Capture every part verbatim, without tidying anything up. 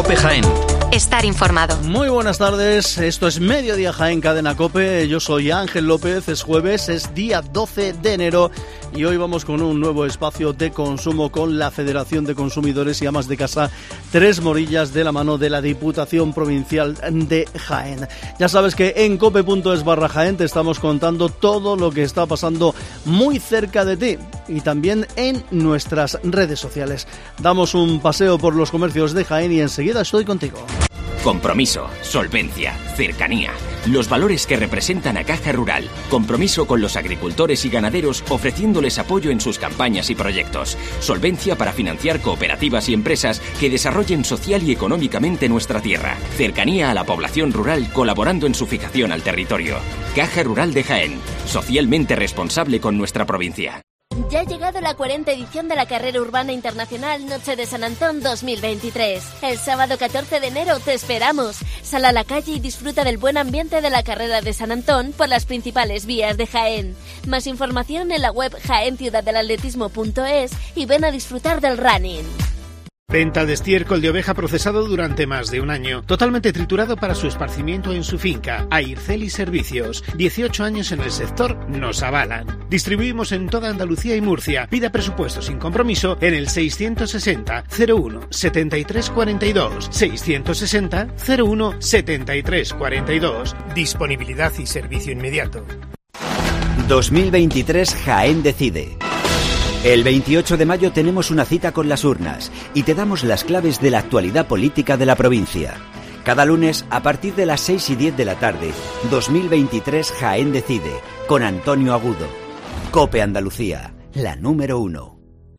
COPE Jaén. Estar informado. Muy buenas tardes, esto es Mediodía Jaén, Cadena COPE. Yo soy Ángel López, es jueves, es día doce de enero y hoy vamos con un nuevo espacio de consumo con la Federación de Consumidores y Amas de Casa Tres Morillas, de la mano de la Diputación Provincial de Jaén. Ya sabes que en cope.es barra Jaén te estamos contando todo lo que está pasando muy cerca de ti y también en nuestras redes sociales. Damos un paseo por los comercios de Jaén y enseguida estoy contigo. Compromiso, solvencia, cercanía. Los valores que representan a Caja Rural. Compromiso con los agricultores y ganaderos ofreciéndoles apoyo en sus campañas y proyectos. Solvencia para financiar cooperativas y empresas que desarrollen social y económicamente nuestra tierra. Cercanía a la población rural colaborando en su fijación al territorio. Caja Rural de Jaén. Socialmente responsable con nuestra provincia. Ya ha llegado la cuarta edición de la Carrera Urbana Internacional Noche de San Antón dos mil veintitrés. El sábado catorce de enero te esperamos. Sal a la calle y disfruta del buen ambiente de la Carrera de San Antón por las principales vías de Jaén. Más información en la web jaén ciudad del atletismo punto es y ven a disfrutar del running. Venta de estiércol de oveja procesado durante más de un año, totalmente triturado para su esparcimiento en su finca. Aircel y Servicios, dieciocho años en el sector, nos avalan. Distribuimos en toda Andalucía y Murcia. Pida presupuesto sin compromiso en el seiscientos sesenta cero uno setenta y tres cuarenta y dos, seiscientos sesenta cero uno setenta y tres cuarenta y dos. Disponibilidad y servicio inmediato. dos mil veintitrés Jaén decide. El veintiocho de mayo tenemos una cita con las urnas y te damos las claves de la actualidad política de la provincia. Cada lunes a partir de las seis y diez de la tarde, dos mil veintitrés Jaén decide, con Antonio Agudo. COPE Andalucía, la número uno.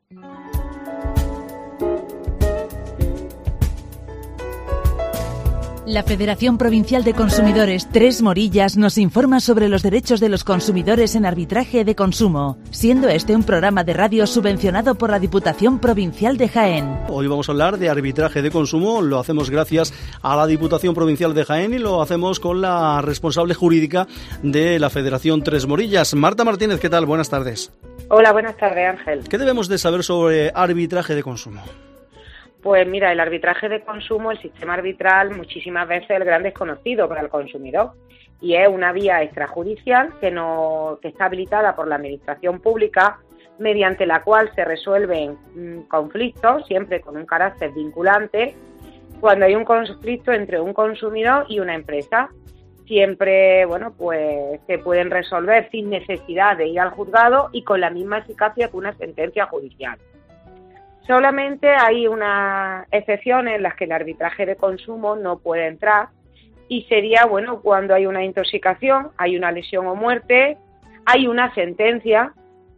La Federación Provincial de Consumidores Tres Morillas nos informa sobre los derechos de los consumidores en arbitraje de consumo, siendo este un programa de radio subvencionado por la Diputación Provincial de Jaén. Hoy vamos a hablar de arbitraje de consumo, lo hacemos gracias a la Diputación Provincial de Jaén y lo hacemos con la responsable jurídica de la Federación Tres Morillas. Marta Martínez, ¿qué tal? Buenas tardes. Hola, buenas tardes, Ángel. ¿Qué debemos de saber sobre arbitraje de consumo? Pues mira, el arbitraje de consumo, el sistema arbitral, muchísimas veces es el gran desconocido para el consumidor y es una vía extrajudicial que, no, que está habilitada por la Administración Pública, mediante la cual se resuelven mmm, conflictos, siempre con un carácter vinculante, cuando hay un conflicto entre un consumidor y una empresa. Siempre, bueno, pues se pueden resolver sin necesidad de ir al juzgado y con la misma eficacia que una sentencia judicial. Solamente hay unas excepciones en las que el arbitraje de consumo no puede entrar y sería, bueno, cuando hay una intoxicación, hay una lesión o muerte, hay una sentencia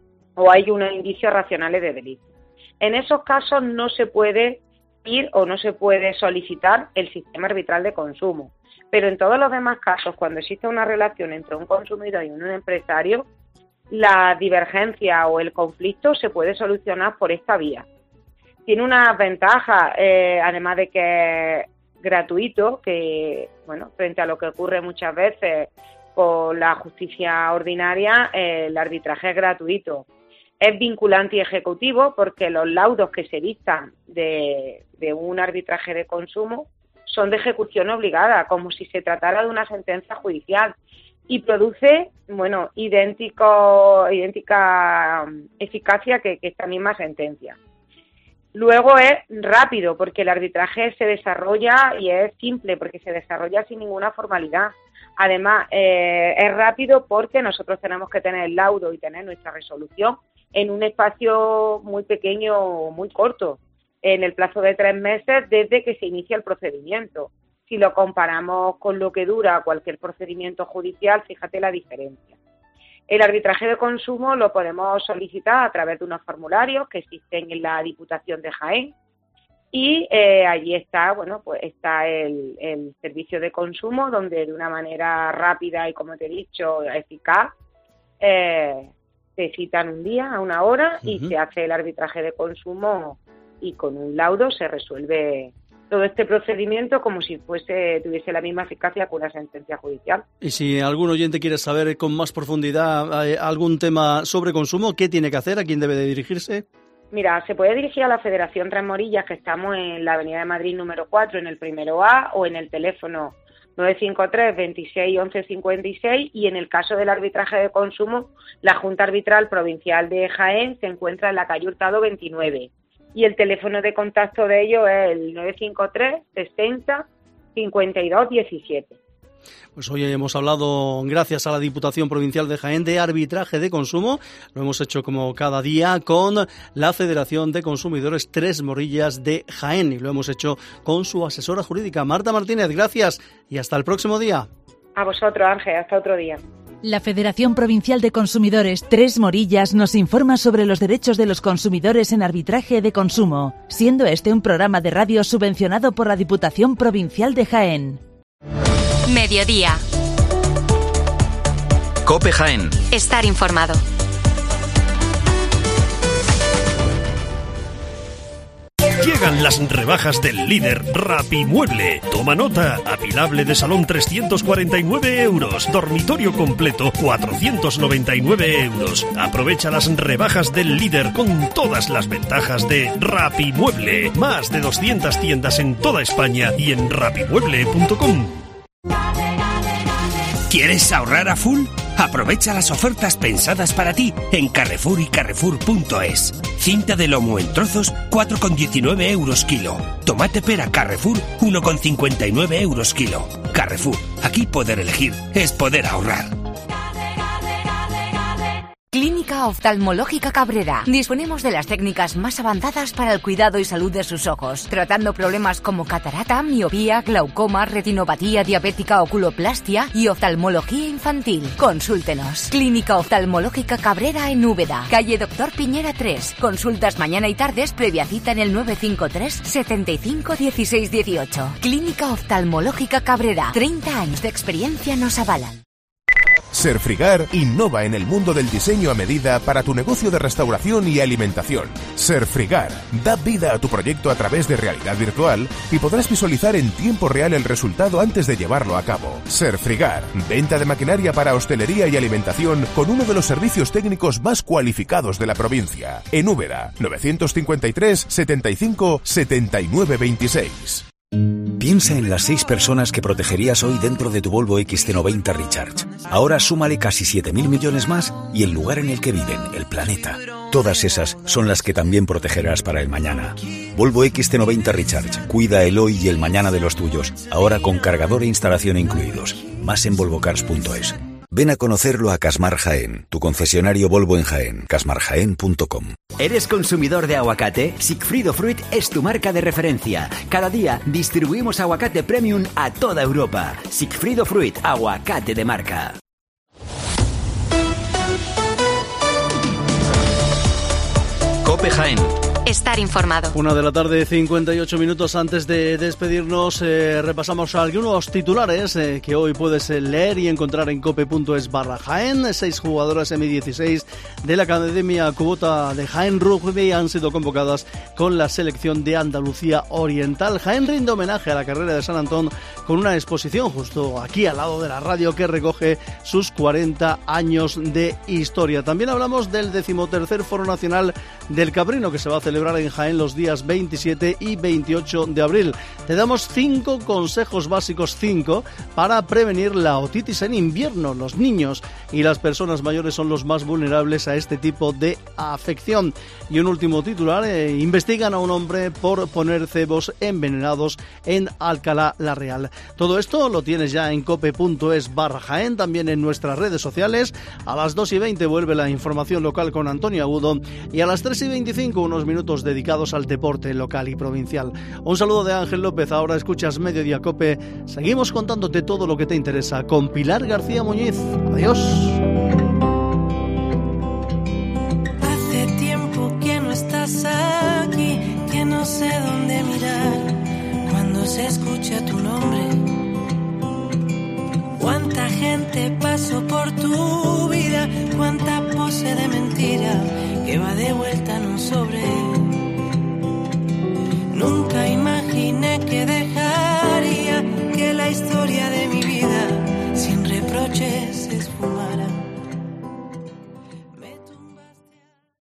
o hay unos indicios racionales de delito. En esos casos no se puede ir o no se puede solicitar el sistema arbitral de consumo, pero en todos los demás casos, cuando existe una relación entre un consumidor y un empresario, la divergencia o el conflicto se puede solucionar por esta vía. Tiene unas ventajas, eh, además de que es gratuito, que, bueno, frente a lo que ocurre muchas veces con la justicia ordinaria, eh, el arbitraje es gratuito. Es vinculante y ejecutivo porque los laudos que se dictan de, de un arbitraje de consumo son de ejecución obligada, como si se tratara de una sentencia judicial, y produce, bueno, idéntico, idéntica eficacia que, que esta misma sentencia. Luego es rápido, porque el arbitraje se desarrolla y es simple, porque se desarrolla sin ninguna formalidad. Además, eh, es rápido porque nosotros tenemos que tener el laudo y tener nuestra resolución en un espacio muy pequeño o muy corto, en el plazo de tres meses desde que se inicia el procedimiento. Si lo comparamos con lo que dura cualquier procedimiento judicial, fíjate la diferencia. El arbitraje de consumo lo podemos solicitar a través de unos formularios que existen en la Diputación de Jaén y eh, allí está, bueno, pues está el, el servicio de consumo donde de una manera rápida y, como te he dicho, eficaz, eh, se citan un día a una hora y uh-huh. se hace el arbitraje de consumo y con un laudo se resuelve todo este procedimiento como si fuese tuviese la misma eficacia que una sentencia judicial. Y si algún oyente quiere saber con más profundidad eh, algún tema sobre consumo, ¿qué tiene que hacer? ¿A quién debe de dirigirse? Mira, se puede dirigir a la Federación Tres Morillas, que estamos en la Avenida de Madrid número cuatro, en el primero A, o en el teléfono nueve cinco tres, veintiséis, once cincuenta y seis, y en el caso del arbitraje de consumo, la Junta Arbitral Provincial de Jaén se encuentra en la calle Hurtado veintinueve, y el teléfono de contacto de ellos es el nueve cinco tres, sesenta, cincuenta y dos, diecisiete. Pues hoy hemos hablado, gracias a la Diputación Provincial de Jaén, de arbitraje de consumo. Lo hemos hecho como cada día con la Federación de Consumidores Tres Morillas de Jaén, y lo hemos hecho con su asesora jurídica, Marta Martínez. Gracias y hasta el próximo día. A vosotros, Ángel, hasta otro día. La Federación Provincial de Consumidores Tres Morillas nos informa sobre los derechos de los consumidores en arbitraje de consumo, siendo este un programa de radio subvencionado por la Diputación Provincial de Jaén. Mediodía. COPE Jaén. Estar informado. Llegan las rebajas del líder Rapimueble. Toma nota. Apilable de salón trescientos cuarenta y nueve euros. Dormitorio completo cuatrocientos noventa y nueve euros. Aprovecha las rebajas del líder con todas las ventajas de Rapimueble. Más de doscientas tiendas en toda España y en rapimueble punto com. ¿Quieres ahorrar a full? Aprovecha las ofertas pensadas para ti en Carrefour y Carrefour punto es. Cinta de lomo en trozos, cuatro con diecinueve euros kilo. Tomate pera Carrefour, uno con cincuenta y nueve euros kilo. Carrefour, aquí poder elegir es poder ahorrar. Clínica Oftalmológica Cabrera. Disponemos de las técnicas más avanzadas para el cuidado y salud de sus ojos, tratando problemas como catarata, miopía, glaucoma, retinopatía diabética, oculoplastia y oftalmología infantil. Consúltenos. Clínica Oftalmológica Cabrera en Úbeda, calle Doctor Piñera tres. Consultas mañana y tardes previa cita en el nueve cinco tres, setenta y cinco, dieciséis dieciocho. Clínica Oftalmológica Cabrera. treinta años de experiencia nos avalan. Serfrigar innova en el mundo del diseño a medida para tu negocio de restauración y alimentación. Serfrigar da vida a tu proyecto a través de realidad virtual y podrás visualizar en tiempo real el resultado antes de llevarlo a cabo. Serfrigar, venta de maquinaria para hostelería y alimentación con uno de los servicios técnicos más cualificados de la provincia. En Úbeda, nueve cinco tres, setenta y cinco, setenta y nueve veintiséis. Piensa en las seis personas que protegerías hoy dentro de tu Volvo X C noventa Recharge. Ahora súmale casi siete mil millones más y el lugar en el que viven, el planeta. Todas esas son las que también protegerás para el mañana. Volvo X C noventa Recharge. Cuida el hoy y el mañana de los tuyos. Ahora con cargador e instalación incluidos. Más en volvocars punto es. Ven a conocerlo a Casmar Jaén, tu concesionario Volvo en Jaén, casmar jaén punto com. ¿Eres consumidor de aguacate? Sigfrido Fruit es tu marca de referencia. Cada día distribuimos aguacate premium a toda Europa. Sigfrido Fruit, aguacate de marca. COPE Jaén. Estar informado. Una de la tarde, cincuenta y ocho minutos. Antes de despedirnos, eh, repasamos algunos titulares eh, que hoy puedes leer y encontrar en cope punto es barra Jaén. Seis jugadoras eme dieciséis de la Academia Cubota de Jaén Rugby han sido convocadas con la selección de Andalucía Oriental. Jaén rinde homenaje a la carrera de San Antón con una exposición justo aquí al lado de la radio que recoge sus cuarenta años de historia. También hablamos del decimotercer Foro Nacional del Caprino que se va a celebrar en Jaén los días veintisiete y veintiocho de abril. Te damos cinco consejos básicos, cinco, para prevenir la otitis en invierno. Los niños y las personas mayores son los más vulnerables a este tipo de afección. Y un último titular, eh, investigan a un hombre por poner cebos envenenados en Alcalá la Real. Todo esto lo tienes ya en cope punto es barra Jaén, también en nuestras redes sociales. A las dos y veinte vuelve la información local con Antonio Agudo y a las tres y veinticinco unos minutos dedicados al deporte local y provincial. Un saludo de Ángel López, ahora escuchas Mediodía Cope. Seguimos contándote todo lo que te interesa con Pilar García Muñiz. Adiós. Hace tiempo que no estás aquí, que no sé dónde mirar cuando se escucha tu nombre. Cuánta gente pasó por tu vida, cuánta pose de mentira que va de vuelta.